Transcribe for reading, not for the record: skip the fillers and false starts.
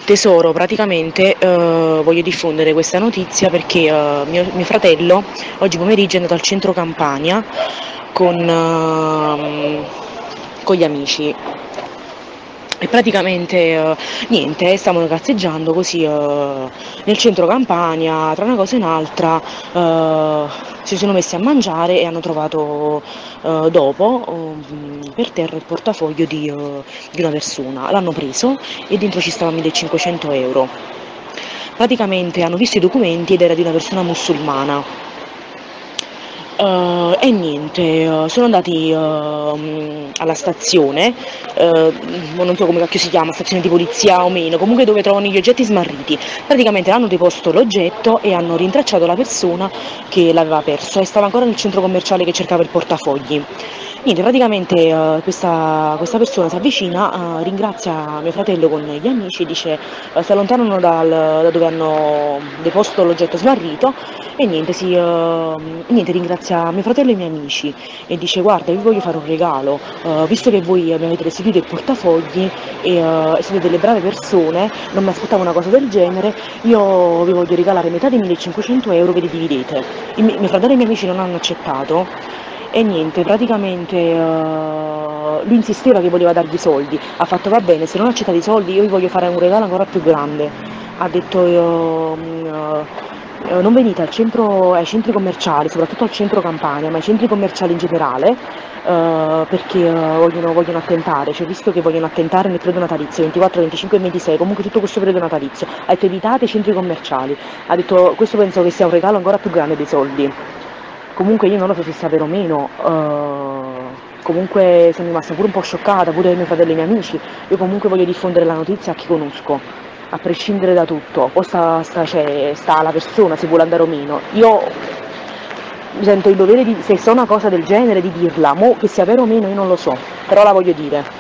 Tesoro, praticamente voglio diffondere questa notizia perché mio fratello oggi pomeriggio è andato al centro Campania con gli amici e praticamente niente, stavano cazzeggiando così nel centro Campania, tra una cosa e un'altra si sono messi a mangiare e hanno trovato dopo per terra il portafoglio di una persona. L'hanno preso e dentro ci stava 1500 euro. Praticamente hanno visto i documenti ed era di una persona musulmana. E niente, sono andati alla stazione, non so come cacchio si chiama, stazione di polizia o meno, comunque dove trovano gli oggetti smarriti. Praticamente hanno deposto l'oggetto e hanno rintracciato la persona che l'aveva perso e stava ancora nel centro commerciale che cercava il portafogli. Niente, praticamente questa persona si avvicina, ringrazia mio fratello con gli amici, dice si allontanano da dove hanno deposto l'oggetto smarrito e niente, ringrazia mio fratello e i miei amici e dice guarda, vi voglio fare un regalo, visto che voi mi avete restituito il portafogli e siete delle brave persone, non mi aspettavo una cosa del genere, io vi voglio regalare metà dei 1500 euro, ve li dividete. Mio fratello e i miei amici non hanno accettato. E niente, praticamente lui insisteva che voleva dargli i soldi, ha fatto va bene, se non accettate i soldi io vi voglio fare un regalo ancora più grande. Ha detto non venite ai centri commerciali, soprattutto al centro Campania, ma ai centri commerciali in generale, perché vogliono attentare, cioè visto che vogliono attentare nel periodo natalizio, 24, 25 e 26, comunque tutto questo periodo natalizio, ha detto evitate i centri commerciali, ha detto questo penso che sia un regalo ancora più grande dei soldi. Comunque io non lo so se sia vero o meno, comunque sono rimasta pure un po' scioccata, pure mio fratello e i miei amici, io comunque voglio diffondere la notizia a chi conosco, a prescindere da tutto, poi sta la persona se vuole andare o meno, io mi sento il dovere di, se so una cosa del genere, di dirla, mo che sia vero o meno io non lo so, però la voglio dire.